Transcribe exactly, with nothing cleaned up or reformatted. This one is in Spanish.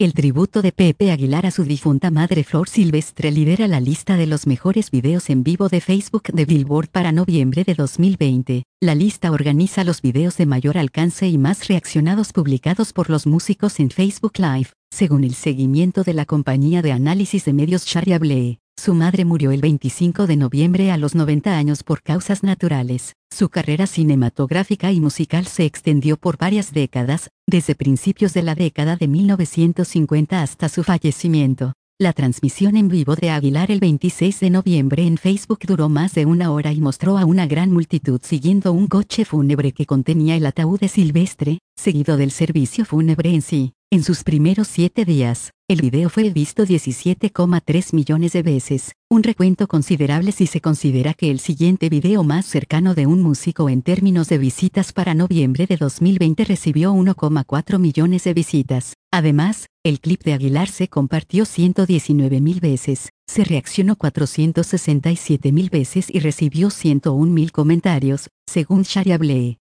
El tributo de Pepe Aguilar a su difunta madre Flor Silvestre lidera la lista de los mejores videos en vivo de Facebook de Billboard para noviembre de dos mil veinte. La lista organiza los videos de mayor alcance y más reaccionados publicados por los músicos en Facebook Live, según el seguimiento de la compañía de análisis de medios Variable. Su madre murió el veinticinco de noviembre a los noventa años por causas naturales. Su carrera cinematográfica y musical se extendió por varias décadas, desde principios de la década de mil novecientos cincuenta hasta su fallecimiento. La transmisión en vivo de Aguilar el veintiséis de noviembre en Facebook duró más de una hora y mostró a una gran multitud siguiendo un coche fúnebre que contenía el ataúd de Silvestre, seguido del servicio fúnebre en sí. En sus primeros siete días, el video fue visto diecisiete coma tres millones de veces, un recuento considerable si se considera que el siguiente video más cercano de un músico en términos de visitas para noviembre de dos mil veinte recibió uno coma cuatro millones de visitas. Además, el clip de Aguilar se compartió ciento diecinueve mil veces, se reaccionó cuatrocientos sesenta y siete mil veces y recibió ciento un mil comentarios, según Variable.